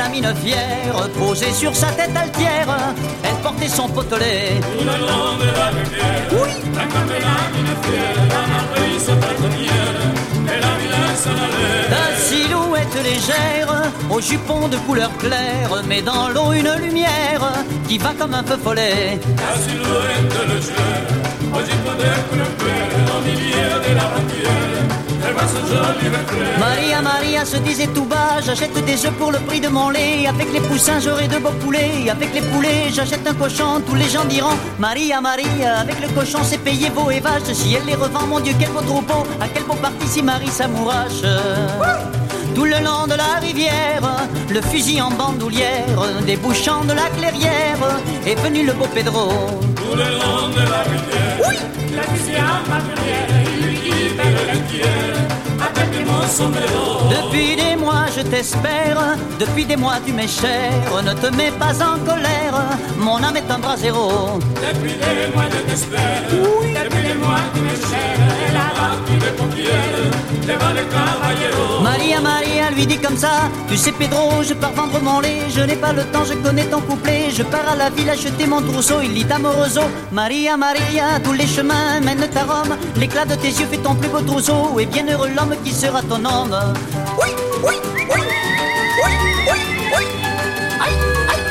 mine fière, posée sur sa tête altière, elle portait son potelet. Tout le long de la rivière, oui. La comme la mine fière, la marquise braconnière, et la ville s'en allait. La silhouette légère, au jupon de couleur claire, met dans l'eau une lumière qui va comme un feu follet. La silhouette légère, au jupon de couleur claire, au milieu de la rivière, elle va son joli reflet. Maria, Maria se disait tout bas, j'achète des œufs pour le prix de mon lait. Avec les poussins j'aurai de beaux poulets, avec les poulets j'achète un cochon. Tous les gens diront Maria, Maria, avec le cochon c'est payé veau et vache. Si elle les revend, mon Dieu quel beau troupeau, à quel beau parti si Marie s'amourache. Tout le long de la rivière, le fusil en bandoulière, débouchant de la clairière, est venu le beau Pedro. Tout le long de la rivière, oui. La fusil en bandoulière, il lui dit belle laitière, avec mon sombrero. Depuis des mois je t'espère, depuis des mois tu m'es cher, ne te mets pas en colère, mon âme est un bras zéro. Depuis des mois je t'espère, oui. Depuis des mois tu m'es cher, et la remplie de pompiers, devant le caballero. Maria, Maria lui dit comme ça, tu sais Pedro, je pars vendre mon lait, je n'ai pas le temps, je connais ton couplet, je pars à la ville acheter mon trousseau, il dit amoroso. Maria, Maria, tous les chemins mènent à Rome, l'éclat de tes yeux fait ton plus beau trousseau, et bien heureux l'homme qui sera ton homme. Oui, oui, oui, oui, oui, oui, aïe, aïe,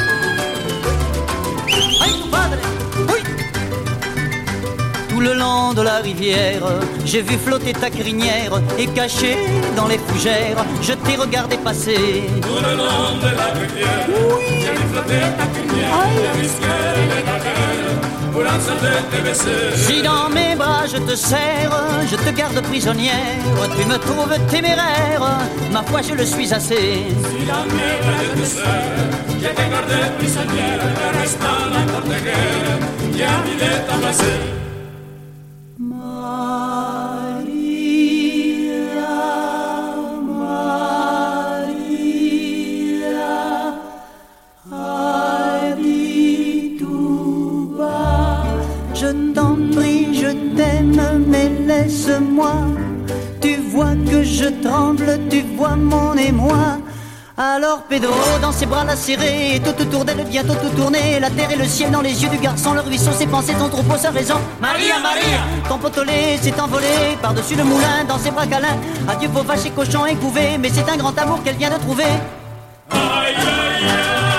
aïe, aïe, padre, oui. Tout le long de la rivière, j'ai vu flotter ta crinière, et caché dans les fougères, je t'ai regardé passer. Tout le long de la rivière, oui. J'ai vu flotter ta crinière, le risqueur et les bagueurs, pour l'ensemble tes baisseurs. Si dans mes bras je te serre, je te garde prisonnière, tu me trouves téméraire, ma foi je le suis assez. Si dans mes bras je te serre, je te garde prisonnière, le restant n'importe guère, j'ai envie de t'embrasser. Je t'en prie, je t'aime, mais laisse-moi. Tu vois que je tremble, tu vois mon émoi. Alors Pedro, dans ses bras la serrée, et tout autour d'elle bientôt tout tourné. La terre et le ciel dans les yeux du garçon, le ruisseau, ses pensées, son troupeau, sa raison. Maria, Maria, ton potelet s'est envolé par-dessus le moulin, dans ses bras câlins. Adieu vos vaches et cochons et couvées, mais c'est un grand amour qu'elle vient de trouver. Aïe, aïe, aïe.